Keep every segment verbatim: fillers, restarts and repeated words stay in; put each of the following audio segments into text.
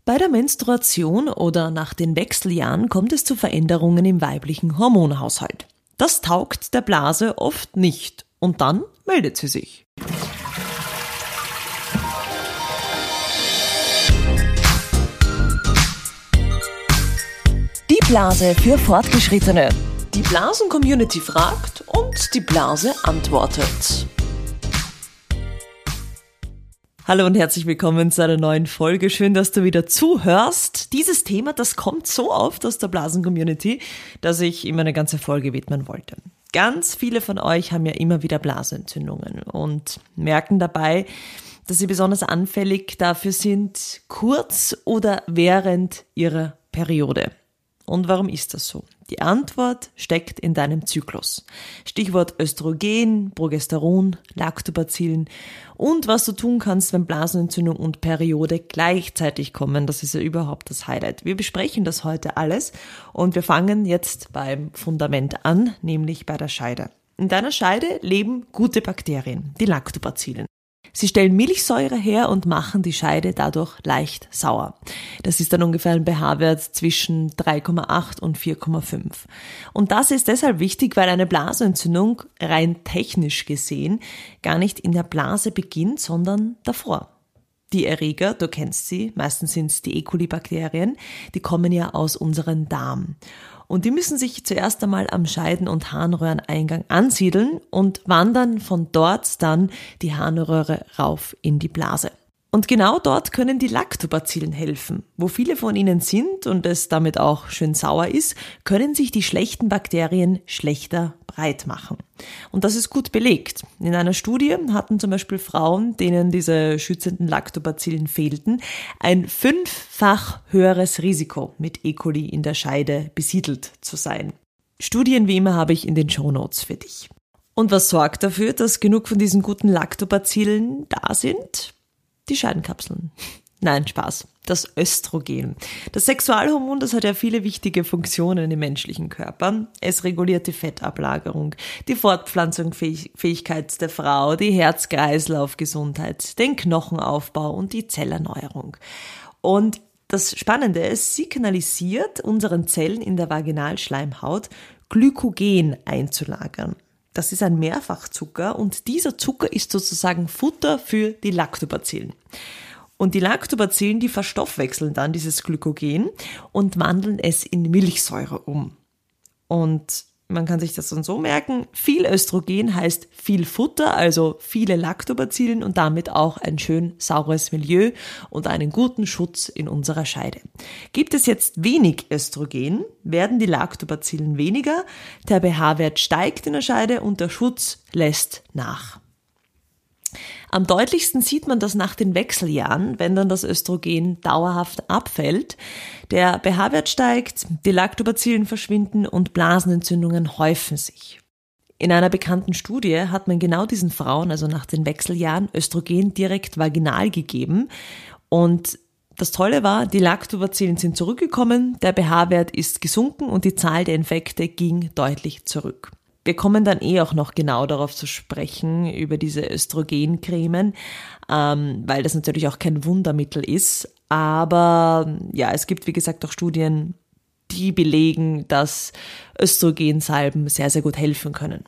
Bei der Menstruation oder nach den Wechseljahren kommt es zu Veränderungen im weiblichen Hormonhaushalt. Das taugt der Blase oft nicht und dann meldet sie sich. Die Blase für Fortgeschrittene. Die Blasen-Community fragt und die Blase antwortet. Hallo und herzlich willkommen zu einer neuen Folge. Schön, dass du wieder zuhörst. Dieses Thema, das kommt so oft aus der Blasen-Community, dass ich ihm eine ganze Folge widmen wollte. Ganz viele von euch haben ja immer wieder Blasenentzündungen und merken dabei, dass sie besonders anfällig dafür sind, kurz oder während ihrer Periode. Und warum ist das so? Die Antwort steckt in deinem Zyklus. Stichwort Östrogen, Progesteron, Lactobacillen und was du tun kannst, wenn Blasenentzündung und Periode gleichzeitig kommen. Das ist ja überhaupt das Highlight. Wir besprechen das heute alles und wir fangen jetzt beim Fundament an, nämlich bei der Scheide. In deiner Scheide leben gute Bakterien, die Lactobacillen. Sie stellen Milchsäure her und machen die Scheide dadurch leicht sauer. Das ist dann ungefähr ein pH-Wert zwischen drei Komma acht und vier Komma fünf. Und das ist deshalb wichtig, weil eine Blasenentzündung rein technisch gesehen gar nicht in der Blase beginnt, sondern davor. Die Erreger, du kennst sie, meistens sind es die E. coli-Bakterien, die kommen ja aus unserem Darm. Und die müssen sich zuerst einmal am Scheiden- und Harnröhreneingang ansiedeln und wandern von dort dann die Harnröhre rauf in die Blase. Und genau dort können die Lactobacillen helfen. Wo viele von ihnen sind und es damit auch schön sauer ist, können sich die schlechten Bakterien schlechter breit machen. Und das ist gut belegt. In einer Studie hatten zum Beispiel Frauen, denen diese schützenden Lactobacillen fehlten, ein fünffach höheres Risiko, mit E. coli in der Scheide besiedelt zu sein. Studien wie immer habe ich in den Shownotes für dich. Und was sorgt dafür, dass genug von diesen guten Lactobacillen da sind? Die Scheidenkapseln. Nein, Spaß. Das Östrogen. Das Sexualhormon, das hat ja viele wichtige Funktionen im menschlichen Körper. Es reguliert die Fettablagerung, die Fortpflanzungsfähigkeit der Frau, die Herz-Kreislauf-Gesundheit, den Knochenaufbau und die Zellerneuerung. Und das Spannende ist, sie kanalisiert unseren Zellen in der Vaginalschleimhaut Glykogen einzulagern. Das ist ein Mehrfachzucker und dieser Zucker ist sozusagen Futter für die Lactobacillen. Und die Lactobacillen, die verstoffwechseln dann dieses Glykogen und wandeln es in Milchsäure um. Und man kann sich das dann so merken, viel Östrogen heißt viel Futter, also viele Lactobacillen und damit auch ein schön saures Milieu und einen guten Schutz in unserer Scheide. Gibt es jetzt wenig Östrogen, werden die Lactobacillen weniger, der pH-Wert steigt in der Scheide und der Schutz lässt nach. Am deutlichsten sieht man das nach den Wechseljahren, wenn dann das Östrogen dauerhaft abfällt. Der pH-Wert steigt, die Lactobacillen verschwinden und Blasenentzündungen häufen sich. In einer bekannten Studie hat man genau diesen Frauen, also nach den Wechseljahren, Östrogen direkt vaginal gegeben. Und das Tolle war, die Lactobacillen sind zurückgekommen, der pH-Wert ist gesunken und die Zahl der Infekte ging deutlich zurück. Wir kommen dann eh auch noch genau darauf zu sprechen, über diese Östrogencremen, ähm, weil das natürlich auch kein Wundermittel ist. Aber ja, es gibt wie gesagt auch Studien, die belegen, dass Östrogensalben sehr, sehr gut helfen können.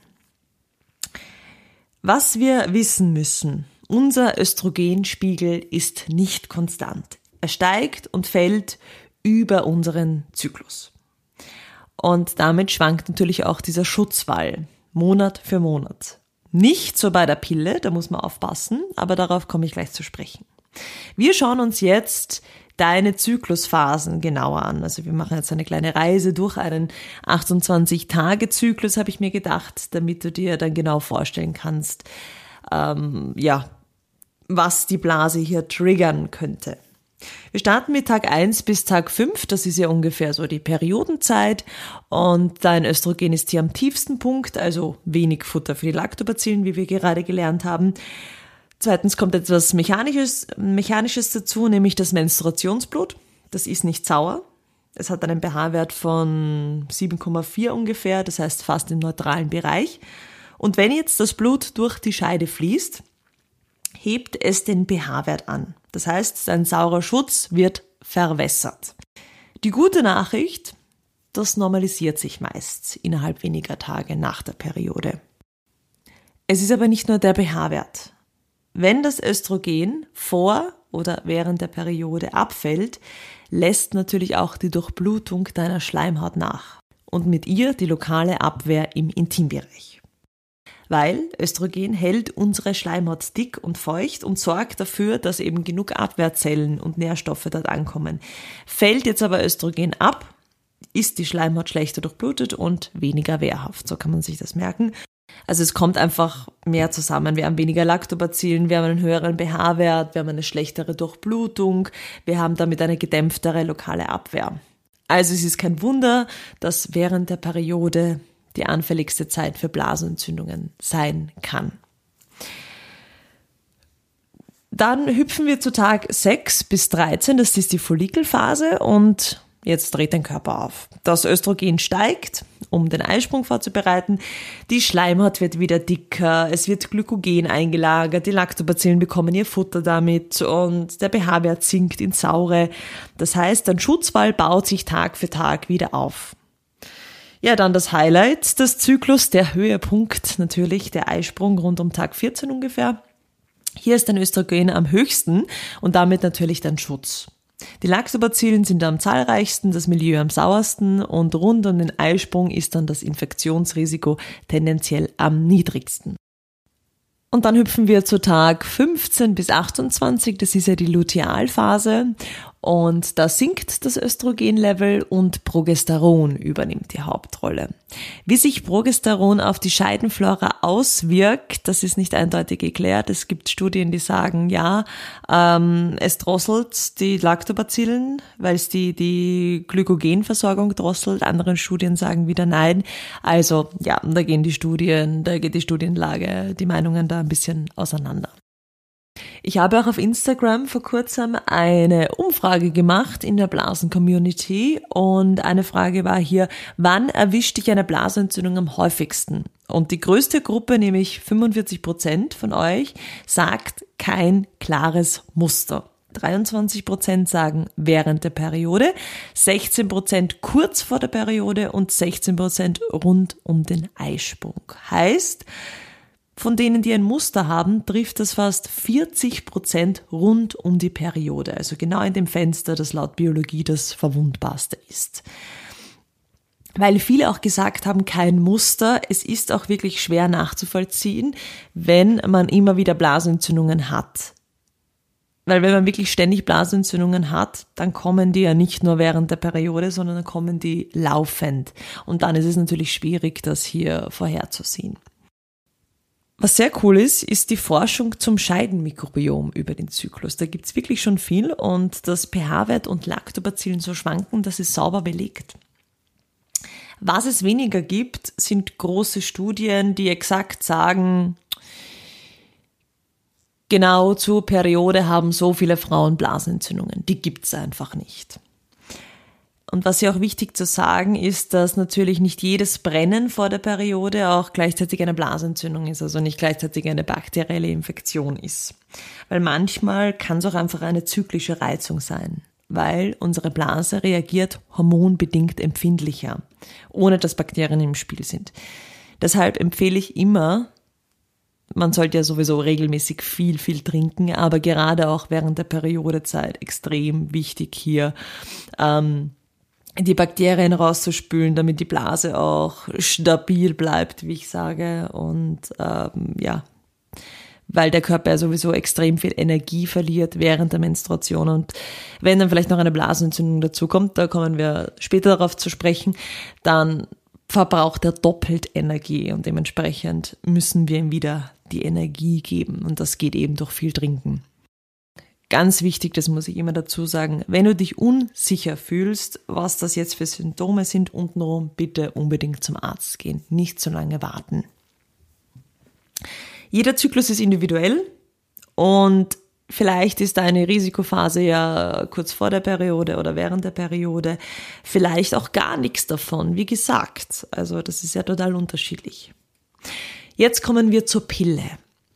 Was wir wissen müssen, unser Östrogenspiegel ist nicht konstant. Er steigt und fällt über unseren Zyklus. Und damit schwankt natürlich auch dieser Schutzwall, Monat für Monat. Nicht so bei der Pille, da muss man aufpassen, aber darauf komme ich gleich zu sprechen. Wir schauen uns jetzt deine Zyklusphasen genauer an. Also wir machen jetzt eine kleine Reise durch einen achtundzwanzig-Tage-Zyklus, habe ich mir gedacht, damit du dir dann genau vorstellen kannst, ähm, ja, was die Blase hier triggern könnte. Wir starten mit Tag eins bis Tag fünf, das ist ja ungefähr so die Periodenzeit und dein Östrogen ist hier am tiefsten Punkt, also wenig Futter für die Lactobacillen, wie wir gerade gelernt haben. Zweitens kommt etwas Mechanisches, Mechanisches dazu, nämlich das Menstruationsblut. Das ist nicht sauer. Es hat einen pH-Wert von sieben Komma vier ungefähr, das heißt fast im neutralen Bereich. Und wenn jetzt das Blut durch die Scheide fließt, hebt es den pH-Wert an. Das heißt, sein saurer Schutz wird verwässert. Die gute Nachricht, das normalisiert sich meist innerhalb weniger Tage nach der Periode. Es ist aber nicht nur der p H-Wert. Wenn das Östrogen vor oder während der Periode abfällt, lässt natürlich auch die Durchblutung deiner Schleimhaut nach und mit ihr die lokale Abwehr im Intimbereich. Weil Östrogen hält unsere Schleimhaut dick und feucht und sorgt dafür, dass eben genug Abwehrzellen und Nährstoffe dort ankommen. Fällt jetzt aber Östrogen ab, ist die Schleimhaut schlechter durchblutet und weniger wehrhaft. So kann man sich das merken. Also es kommt einfach mehr zusammen. Wir haben weniger Lactobacillen, wir haben einen höheren p H-Wert, wir haben eine schlechtere Durchblutung, wir haben damit eine gedämpftere lokale Abwehr. Also es ist kein Wunder, dass während der Periode die anfälligste Zeit für Blasenentzündungen sein kann. Dann hüpfen wir zu Tag sechs bis dreizehn, das ist die Follikelphase und jetzt dreht dein Körper auf. Das Östrogen steigt, um den Eisprung vorzubereiten. Die Schleimhaut wird wieder dicker, es wird Glykogen eingelagert, die Lactobacillen bekommen ihr Futter damit und der p H-Wert sinkt ins Saure. Das heißt, dein Schutzwall baut sich Tag für Tag wieder auf. Ja, dann das Highlight des Zyklus, der Höhepunkt natürlich, der Eisprung rund um Tag vierzehn ungefähr. Hier ist dein Östrogen am höchsten und damit natürlich dein Schutz. Die Lactobacillen sind am zahlreichsten, das Milieu am sauersten und rund um den Eisprung ist dann das Infektionsrisiko tendenziell am niedrigsten. Und dann hüpfen wir zu Tag fünfzehn bis achtundzwanzig, das ist ja die Lutealphase und da sinkt das Östrogenlevel und Progesteron übernimmt die Hauptrolle. Wie sich Progesteron auf die Scheidenflora auswirkt, das ist nicht eindeutig geklärt. Es gibt Studien, die sagen, ja, ähm, es drosselt die Lactobacillen, weil es die, die Glykogenversorgung drosselt. Andere Studien sagen wieder nein. Also ja, da gehen die Studien, da geht die Studienlage, die Meinungen da ein bisschen auseinander. Ich habe auch auf Instagram vor kurzem eine Umfrage gemacht in der Blasen-Community und eine Frage war hier, wann erwischt dich eine Blasenentzündung am häufigsten? Und die größte Gruppe, nämlich fünfundvierzig Prozent von euch, sagt kein klares Muster. dreiundzwanzig Prozent sagen während der Periode, sechzehn Prozent kurz vor der Periode und sechzehn Prozent rund um den Eisprung. Heißt, von denen, die ein Muster haben, trifft das fast vierzig Prozent rund um die Periode. Also genau in dem Fenster, das laut Biologie das verwundbarste ist. Weil viele auch gesagt haben, kein Muster. Es ist auch wirklich schwer nachzuvollziehen, wenn man immer wieder Blasenentzündungen hat. Weil wenn man wirklich ständig Blasenentzündungen hat, dann kommen die ja nicht nur während der Periode, sondern dann kommen die laufend. Und dann ist es natürlich schwierig, das hier vorherzusehen. Was sehr cool ist, ist die Forschung zum Scheidenmikrobiom über den Zyklus. Da gibt's wirklich schon viel und dass p H-Wert und Lactobacillen so schwanken, das ist sauber belegt. Was es weniger gibt, sind große Studien, die exakt sagen, genau zur Periode haben so viele Frauen Blasenentzündungen. Die gibt's einfach nicht. Und was ja auch wichtig zu sagen ist, dass natürlich nicht jedes Brennen vor der Periode auch gleichzeitig eine Blasenentzündung ist, also nicht gleichzeitig eine bakterielle Infektion ist. Weil manchmal kann es auch einfach eine zyklische Reizung sein, weil unsere Blase reagiert hormonbedingt empfindlicher, ohne dass Bakterien im Spiel sind. Deshalb empfehle ich immer, man sollte ja sowieso regelmäßig viel, viel trinken, aber gerade auch während der Periodezeit extrem wichtig hier, ähm, die Bakterien rauszuspülen, damit die Blase auch stabil bleibt, wie ich sage. Und ähm, ja, weil der Körper ja sowieso extrem viel Energie verliert während der Menstruation. Und wenn dann vielleicht noch eine Blasenentzündung dazukommt, da kommen wir später darauf zu sprechen, dann verbraucht er doppelt Energie und dementsprechend müssen wir ihm wieder die Energie geben. Und das geht eben durch viel Trinken. Ganz wichtig, das muss ich immer dazu sagen, wenn du dich unsicher fühlst, was das jetzt für Symptome sind untenrum, bitte unbedingt zum Arzt gehen, nicht zu lange warten. Jeder Zyklus ist individuell und vielleicht ist eine Risikophase ja kurz vor der Periode oder während der Periode, vielleicht auch gar nichts davon, wie gesagt. Also das ist ja total unterschiedlich. Jetzt kommen wir zur Pille.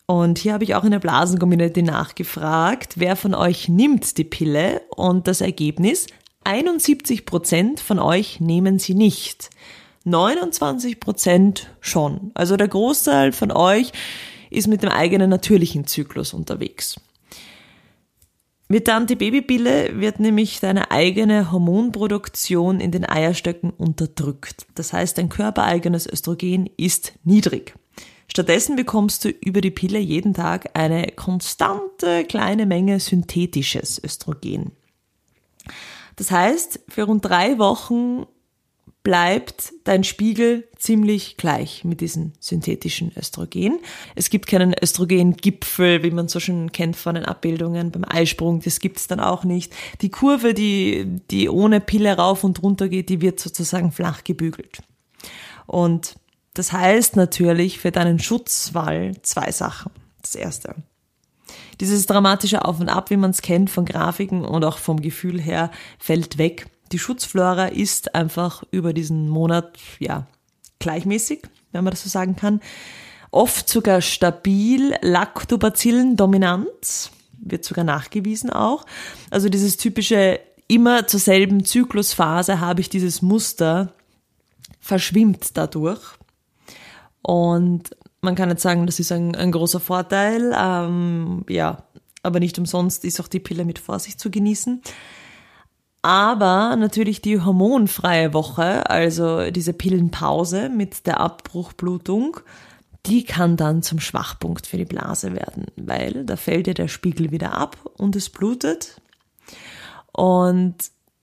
Und hier habe ich auch in der Blasen-Community nachgefragt, wer von euch nimmt die Pille, und das Ergebnis: einundsiebzig Prozent von euch nehmen sie nicht. neunundzwanzig Prozent schon. Also der Großteil von euch ist mit dem eigenen natürlichen Zyklus unterwegs. Mit der Antibabypille wird nämlich deine eigene Hormonproduktion in den Eierstöcken unterdrückt. Das heißt, dein körpereigenes Östrogen ist niedrig. Stattdessen bekommst du über die Pille jeden Tag eine konstante kleine Menge synthetisches Östrogen. Das heißt, für rund drei Wochen bleibt dein Spiegel ziemlich gleich mit diesem synthetischen Östrogen. Es gibt keinen Östrogengipfel, wie man so schön kennt von den Abbildungen beim Eisprung. Das gibt es dann auch nicht. Die Kurve, die, die ohne Pille rauf und runter geht, die wird sozusagen flach gebügelt. Und das heißt natürlich für deinen Schutzwall zwei Sachen. Das erste: dieses dramatische Auf und Ab, wie man es kennt von Grafiken und auch vom Gefühl her, fällt weg. Die Schutzflora ist einfach über diesen Monat, ja, gleichmäßig, wenn man das so sagen kann. Oft sogar stabil, Lactobacillen dominant, wird sogar nachgewiesen auch. Also dieses typische, immer zur selben Zyklusphase habe ich dieses Muster, verschwimmt dadurch. Und man kann jetzt sagen, das ist ein, ein großer Vorteil, ähm, ja, aber nicht umsonst ist auch die Pille mit Vorsicht zu genießen. Aber natürlich die hormonfreie Woche, also diese Pillenpause mit der Abbruchblutung, die kann dann zum Schwachpunkt für die Blase werden, weil da fällt ja der Spiegel wieder ab und es blutet. Und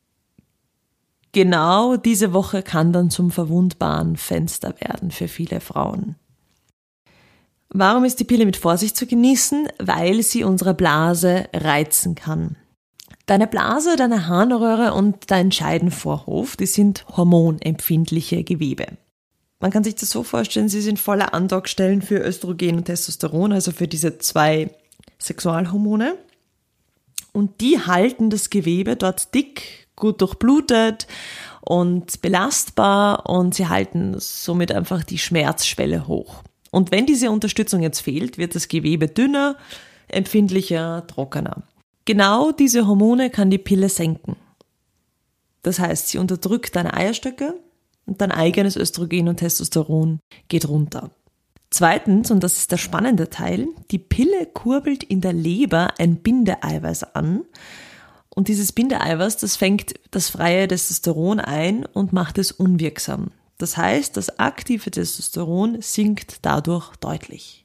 genau diese Woche kann dann zum verwundbaren Fenster werden für viele Frauen. Warum ist die Pille mit Vorsicht zu genießen? Weil sie unsere Blase reizen kann. Deine Blase, deine Harnröhre und dein Scheidenvorhof, die sind hormonempfindliche Gewebe. Man kann sich das so vorstellen, sie sind voller Andockstellen für Östrogen und Testosteron, also für diese zwei Sexualhormone. Und die halten das Gewebe dort dick, gut durchblutet und belastbar, und sie halten somit einfach die Schmerzschwelle hoch. Und wenn diese Unterstützung jetzt fehlt, wird das Gewebe dünner, empfindlicher, trockener. Genau diese Hormone kann die Pille senken. Das heißt, sie unterdrückt deine Eierstöcke und dein eigenes Östrogen und Testosteron geht runter. Zweitens, und das ist der spannende Teil, die Pille kurbelt in der Leber ein Bindeeiweiß an, und dieses Bindeeiweiß, das fängt das freie Testosteron ein und macht es unwirksam. Das heißt, das aktive Testosteron sinkt dadurch deutlich.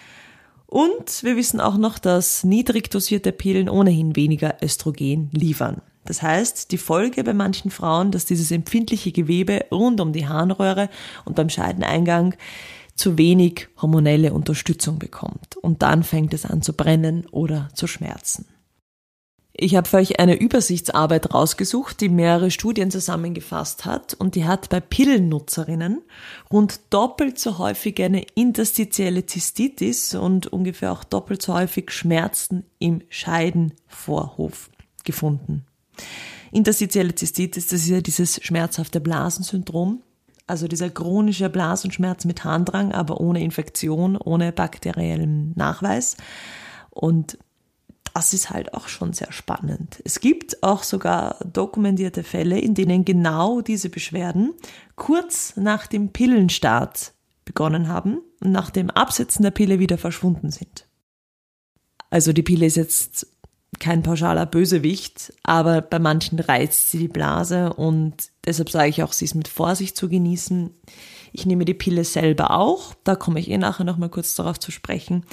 Und wir wissen auch noch, dass niedrig dosierte Pillen ohnehin weniger Östrogen liefern. Das heißt, die Folge bei manchen Frauen, dass dieses empfindliche Gewebe rund um die Harnröhre und beim Scheideneingang zu wenig hormonelle Unterstützung bekommt. Und dann fängt es an zu brennen oder zu schmerzen. Ich habe für euch eine Übersichtsarbeit rausgesucht, die mehrere Studien zusammengefasst hat, und die hat bei Pillennutzerinnen rund doppelt so häufig eine interstitielle Zystitis und ungefähr auch doppelt so häufig Schmerzen im Scheidenvorhof gefunden. Interstitielle Zystitis, das ist ja dieses schmerzhafte Blasensyndrom, also dieser chronische Blasenschmerz mit Harndrang, aber ohne Infektion, ohne bakteriellen Nachweis. Und das ist halt auch schon sehr spannend. Es gibt auch sogar dokumentierte Fälle, in denen genau diese Beschwerden kurz nach dem Pillenstart begonnen haben und nach dem Absetzen der Pille wieder verschwunden sind. Also die Pille ist jetzt kein pauschaler Bösewicht, aber bei manchen reizt sie die Blase, und deshalb sage ich auch, sie ist mit Vorsicht zu genießen. Ich nehme die Pille selber auch, da komme ich eh nachher nochmal kurz darauf zu sprechen.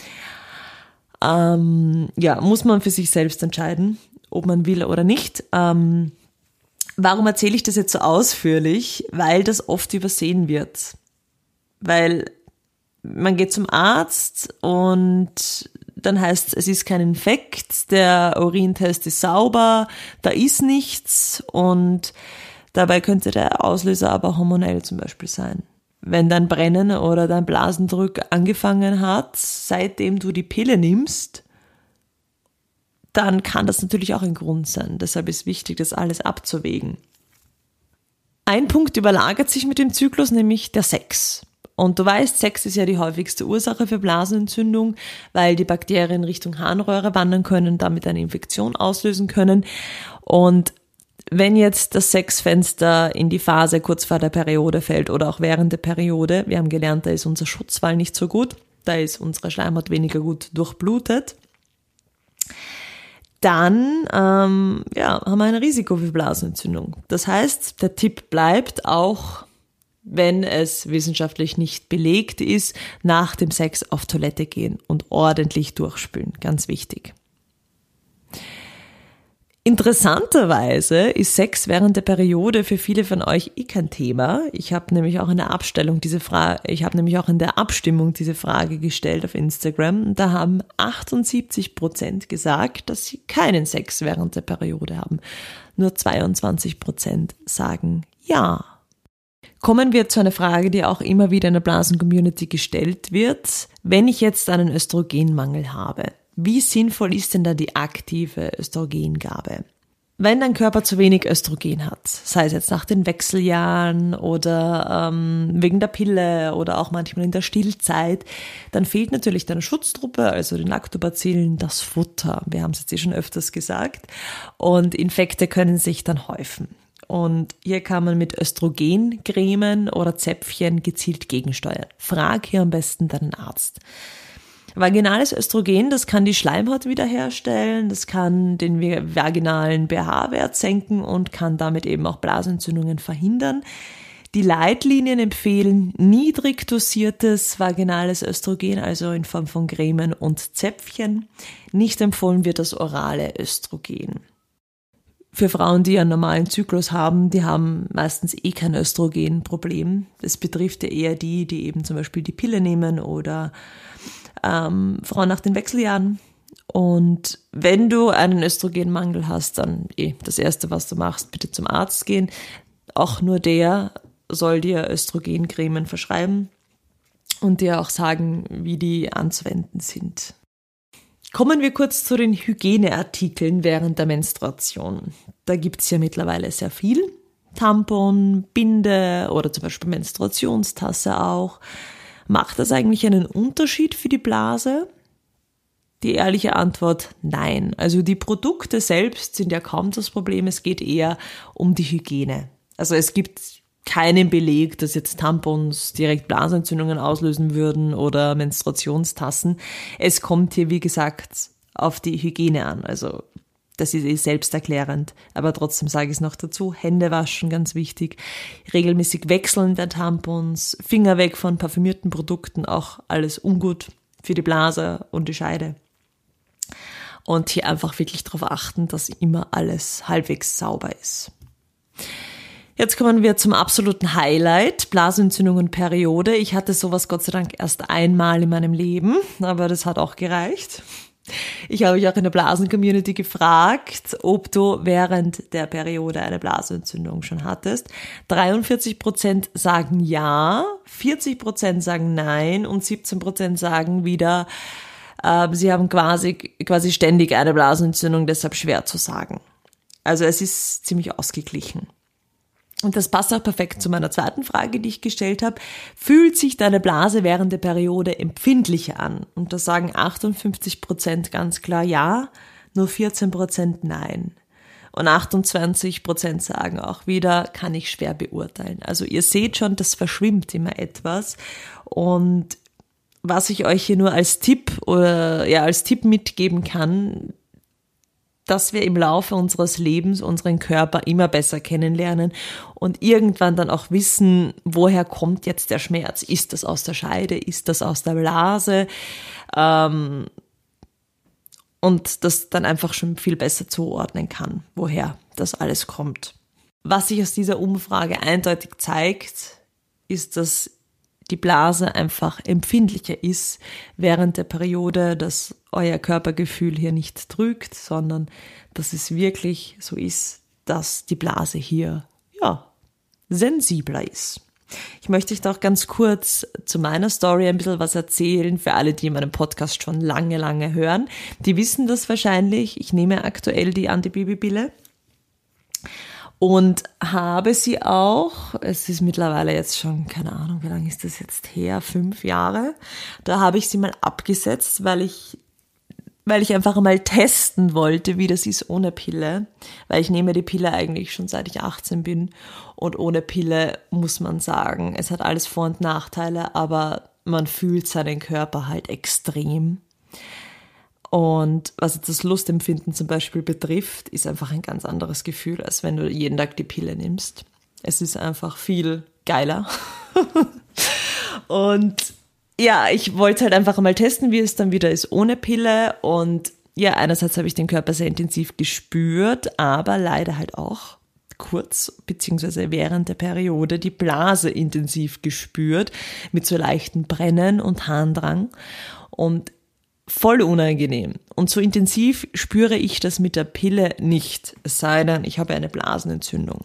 Ähm, ja, muss man für sich selbst entscheiden, ob man will oder nicht. Ähm, warum erzähle ich das jetzt so ausführlich? Weil das oft übersehen wird. Weil man geht zum Arzt und dann heißt es, es ist kein Infekt, der Urintest ist sauber, da ist nichts, und dabei könnte der Auslöser aber hormonell zum Beispiel sein. Wenn dein Brennen oder dein Blasendruck angefangen hat, seitdem du die Pille nimmst, dann kann das natürlich auch ein Grund sein. Deshalb ist wichtig, das alles abzuwägen. Ein Punkt überlagert sich mit dem Zyklus, nämlich der Sex. Und du weißt, Sex ist ja die häufigste Ursache für Blasenentzündung, weil die Bakterien Richtung Harnröhre wandern können, damit eine Infektion auslösen können. Und wenn jetzt das Sexfenster in die Phase kurz vor der Periode fällt oder auch während der Periode, wir haben gelernt, da ist unser Schutzwall nicht so gut, da ist unsere Schleimhaut weniger gut durchblutet, dann ähm, ja, haben wir ein Risiko für Blasenentzündung. Das heißt, der Tipp bleibt auch, wenn es wissenschaftlich nicht belegt ist, nach dem Sex auf Toilette gehen und ordentlich durchspülen. Ganz wichtig. Interessanterweise ist Sex während der Periode für viele von euch eh kein Thema. Ich habe nämlich auch in der Abstellung diese Frage, ich habe nämlich auch in der Abstimmung diese Frage gestellt auf Instagram. Da haben achtundsiebzig Prozent gesagt, dass sie keinen Sex während der Periode haben. Nur zweiundzwanzig Prozent sagen ja. Kommen wir zu einer Frage, die auch immer wieder in der Blasen-Community gestellt wird. Wenn ich jetzt einen Östrogenmangel habe, wie sinnvoll ist denn da die aktive Östrogengabe? Wenn dein Körper zu wenig Östrogen hat, sei es jetzt nach den Wechseljahren oder ähm, wegen der Pille oder auch manchmal in der Stillzeit, dann fehlt natürlich deiner Schutztruppe, also den Lactobacillen, das Futter. Wir haben es jetzt eh schon öfters gesagt. Und Infekte können sich dann häufen. Und hier kann man mit Östrogencremen oder Zäpfchen gezielt gegensteuern. Frag hier am besten deinen Arzt. Vaginales Östrogen, das kann die Schleimhaut wiederherstellen, das kann den vaginalen pH-Wert senken und kann damit eben auch Blasenentzündungen verhindern. Die Leitlinien empfehlen niedrig dosiertes vaginales Östrogen, also in Form von Cremen und Zäpfchen. Nicht empfohlen wird das orale Östrogen. Für Frauen, die einen normalen Zyklus haben, die haben meistens eh kein Östrogenproblem. Das betrifft ja eher die, die eben zum Beispiel die Pille nehmen oder ähm, Frauen nach den Wechseljahren. Und wenn du einen Östrogenmangel hast, dann eh das Erste, was du machst, bitte zum Arzt gehen. Auch nur der soll dir Östrogencremen verschreiben und dir auch sagen, wie die anzuwenden sind. Kommen wir kurz zu den Hygieneartikeln während der Menstruation. Da gibt's ja mittlerweile sehr viel. Tampon, Binde oder zum Beispiel Menstruationstasse auch. Macht das eigentlich einen Unterschied für die Blase? Die ehrliche Antwort, nein. Also die Produkte selbst sind ja kaum das Problem, es geht eher um die Hygiene. Also es gibt keinen Beleg, dass jetzt Tampons direkt Blasenentzündungen auslösen würden oder Menstruationstassen. Es kommt hier, wie gesagt, auf die Hygiene an. Also das ist eh selbsterklärend, aber trotzdem sage ich es noch dazu. Hände waschen, ganz wichtig. Regelmäßig wechseln der Tampons, Finger weg von parfümierten Produkten, auch alles ungut für die Blase und die Scheide. Und hier einfach wirklich darauf achten, dass immer alles halbwegs sauber ist. Jetzt kommen wir zum absoluten Highlight, Blasenentzündung und Periode. Ich hatte sowas Gott sei Dank erst einmal in meinem Leben, aber das hat auch gereicht. Ich habe mich auch in der Blasen-Community gefragt, ob du während der Periode eine Blasenentzündung schon hattest. dreiundvierzig Prozent sagen ja, vierzig Prozent sagen nein und siebzehn Prozent sagen wieder, äh, sie haben quasi, quasi ständig eine Blasenentzündung, deshalb schwer zu sagen. Also es ist ziemlich ausgeglichen. Und das passt auch perfekt zu meiner zweiten Frage, die ich gestellt habe. Fühlt sich deine Blase während der Periode empfindlicher an? Und da sagen achtundfünfzig Prozent ganz klar ja, nur vierzehn Prozent nein. Und achtundzwanzig Prozent sagen auch wieder, kann ich schwer beurteilen. Also ihr seht schon, das verschwimmt immer etwas. Und was ich euch hier nur als Tipp oder ja als Tipp mitgeben kann, dass wir im Laufe unseres Lebens unseren Körper immer besser kennenlernen und irgendwann dann auch wissen, woher kommt jetzt der Schmerz? Ist das aus der Scheide? Ist das aus der Blase? Ähm, und das dann einfach schon viel besser zuordnen kann, woher das alles kommt. Was sich aus dieser Umfrage eindeutig zeigt, ist, dass die Blase einfach empfindlicher ist während der Periode, dass euer Körpergefühl hier nicht trügt, sondern dass es wirklich so ist, dass die Blase hier, ja, sensibler ist. Ich möchte euch doch ganz kurz zu meiner Story ein bisschen was erzählen, für alle, die meinen Podcast schon lange, lange hören. Die wissen das wahrscheinlich. Ich nehme aktuell die Antibabypille und habe sie auch, es ist mittlerweile jetzt schon, keine Ahnung, wie lange ist das jetzt her, fünf Jahre. Da habe ich sie mal abgesetzt, weil ich, weil ich einfach mal testen wollte, wie das ist ohne Pille. Weil ich nehme die Pille eigentlich schon seit ich achtzehn bin. Und ohne Pille muss man sagen, es hat alles Vor- und Nachteile, aber man fühlt seinen Körper halt extrem. Und was jetzt das Lustempfinden zum Beispiel betrifft, ist einfach ein ganz anderes Gefühl, als wenn du jeden Tag die Pille nimmst. Es ist einfach viel geiler. Und ja, ich wollte halt einfach mal testen, wie es dann wieder ist ohne Pille. Und ja, einerseits habe ich den Körper sehr intensiv gespürt, aber leider halt auch kurz beziehungsweise während der Periode die Blase intensiv gespürt mit so leichten Brennen und Harndrang. Und voll unangenehm. Und so intensiv spüre ich das mit der Pille nicht, es sei denn, ich habe eine Blasenentzündung.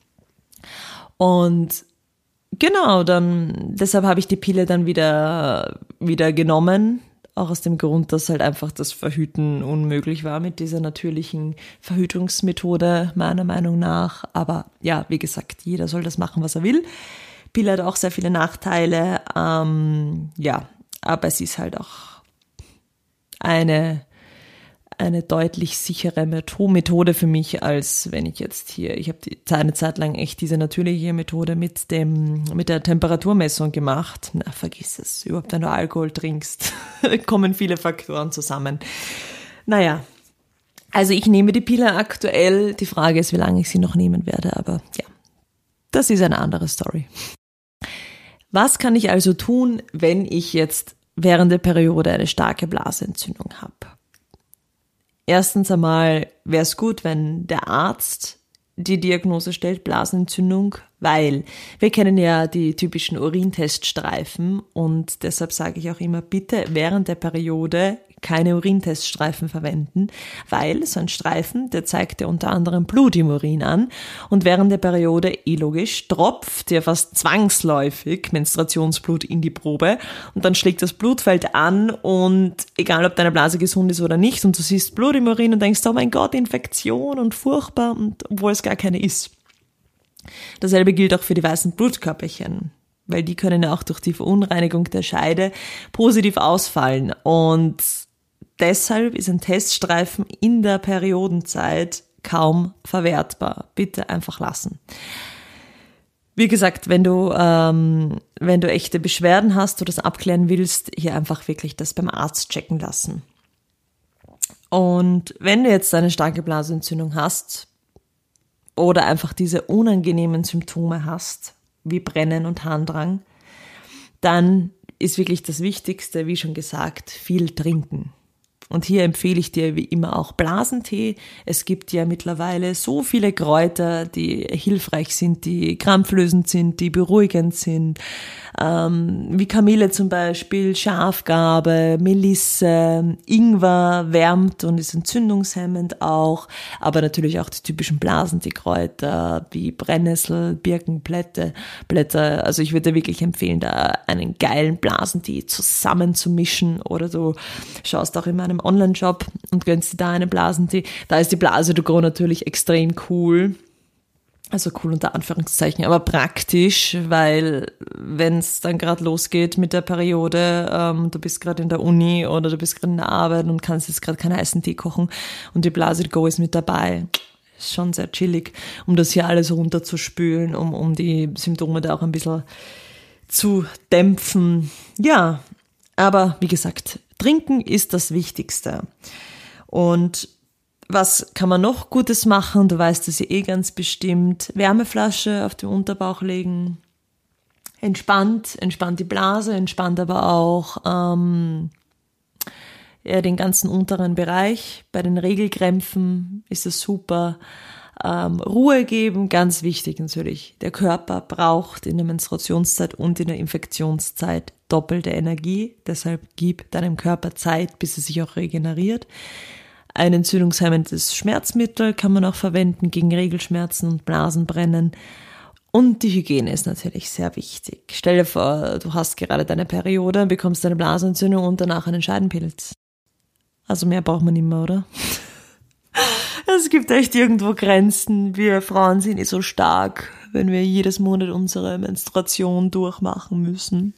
Und genau, dann, deshalb habe ich die Pille dann wieder, wieder genommen, auch aus dem Grund, dass halt einfach das Verhüten unmöglich war mit dieser natürlichen Verhütungsmethode, meiner Meinung nach. Aber ja, wie gesagt, jeder soll das machen, was er will. Pille hat auch sehr viele Nachteile, ähm, ja, aber es ist halt auch eine, eine deutlich sichere Methode für mich, als wenn ich jetzt hier, ich habe eine Zeit lang echt diese natürliche Methode mit dem, mit der Temperaturmessung gemacht. Na, vergiss es. Überhaupt, wenn du Alkohol trinkst, kommen viele Faktoren zusammen. Naja, also ich nehme die Pille aktuell. Die Frage ist, wie lange ich sie noch nehmen werde, aber ja, das ist eine andere Story. Was kann ich also tun, wenn ich jetzt während der Periode eine starke Blasenentzündung habe? Erstens einmal wäre es gut, wenn der Arzt die Diagnose stellt, Blasenentzündung, weil wir kennen ja die typischen Urinteststreifen und deshalb sage ich auch immer, bitte während der Periode keine Urinteststreifen verwenden, weil so ein Streifen, der zeigt ja unter anderem Blut im Urin an und während der Periode, eh logisch, tropft ja fast zwangsläufig Menstruationsblut in die Probe und dann schlägt das Blutfeld an und egal, ob deine Blase gesund ist oder nicht und du siehst Blut im Urin und denkst, oh mein Gott, Infektion und furchtbar, und obwohl es gar keine ist. Dasselbe gilt auch für die weißen Blutkörperchen, weil die können ja auch durch die Verunreinigung der Scheide positiv ausfallen und deshalb ist ein Teststreifen in der Periodenzeit kaum verwertbar. Bitte einfach lassen. Wie gesagt, wenn du, ähm, wenn du echte Beschwerden hast oder das abklären willst, hier einfach wirklich das beim Arzt checken lassen. Und wenn du jetzt eine starke Blasenentzündung hast oder einfach diese unangenehmen Symptome hast, wie Brennen und Harndrang, dann ist wirklich das Wichtigste, wie schon gesagt, viel trinken. Und hier empfehle ich dir wie immer auch Blasentee. Es gibt ja mittlerweile so viele Kräuter, die hilfreich sind, die krampflösend sind, die beruhigend sind, ähm, wie Kamille zum Beispiel, Schafgarbe, Melisse, Ingwer wärmt und ist entzündungshemmend auch, aber natürlich auch die typischen Blasenteekräuter wie Brennnessel, Birkenblätter, Blätter. Also ich würde dir wirklich empfehlen, da einen geilen Blasentee zusammenzumischen oder du schaust auch in meinem Online-Shop und gönnst dir da einen Blasentee. Da ist die Blase to go natürlich extrem cool. Also cool unter Anführungszeichen, aber praktisch, weil wenn es dann gerade losgeht mit der Periode, ähm, du bist gerade in der Uni oder du bist gerade in der Arbeit und kannst jetzt gerade keinen heißen Tee kochen und die Blase to go ist mit dabei. Ist schon sehr chillig, um das hier alles runterzuspülen, um, um die Symptome da auch ein bisschen zu dämpfen. Ja, aber wie gesagt, Trinken ist das Wichtigste. Und was kann man noch Gutes machen? Du weißt es ja eh ganz bestimmt. Wärmeflasche auf den Unterbauch legen. Entspannt, entspannt die Blase, entspannt aber auch ähm, ja, den ganzen unteren Bereich. Bei den Regelkrämpfen ist es super. Ähm, Ruhe geben, ganz wichtig natürlich. Der Körper braucht in der Menstruationszeit und in der Infektionszeit doppelte Energie. Deshalb gib deinem Körper Zeit, bis er sich auch regeneriert. Ein entzündungshemmendes Schmerzmittel kann man auch verwenden gegen Regelschmerzen und Blasenbrennen. Und die Hygiene ist natürlich sehr wichtig. Stell dir vor, du hast gerade deine Periode, bekommst eine Blasenentzündung und danach einen Scheidenpilz. Also mehr braucht man immer, oder? Es gibt echt irgendwo Grenzen. Wir Frauen sind nicht so stark, wenn wir jedes Monat unsere Menstruation durchmachen müssen.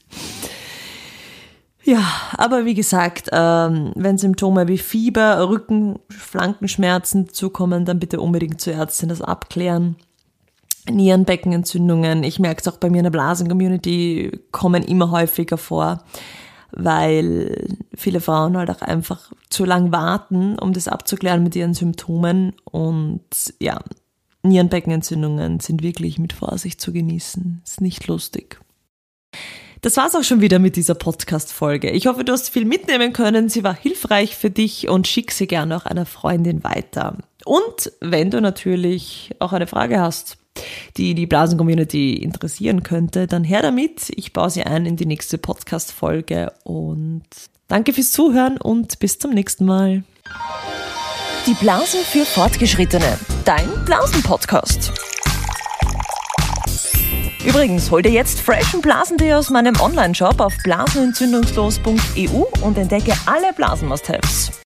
Ja, aber wie gesagt, ähm, wenn Symptome wie Fieber, Rücken, Flankenschmerzen dazukommen, dann bitte unbedingt zur Ärztin das abklären. Nierenbeckenentzündungen, ich merke es auch bei mir in der Blasen-Community, kommen immer häufiger vor, weil viele Frauen halt auch einfach zu lang warten, um das abzuklären mit ihren Symptomen. Und ja, Nierenbeckenentzündungen sind wirklich mit Vorsicht zu genießen. Ist nicht lustig. Das war's auch schon wieder mit dieser Podcast-Folge. Ich hoffe, du hast viel mitnehmen können. Sie war hilfreich für dich und schick sie gerne auch einer Freundin weiter. Und wenn du natürlich auch eine Frage hast, die die Blasen-Community interessieren könnte, dann her damit. Ich baue sie ein in die nächste Podcast-Folge und danke fürs Zuhören und bis zum nächsten Mal. Die Blase für Fortgeschrittene, dein Blasen-Podcast. Übrigens, hol dir jetzt freshen Blasentee aus meinem Online-Shop auf blasenentzündungslos punkt e u und entdecke alle Blasen-Must-Haves.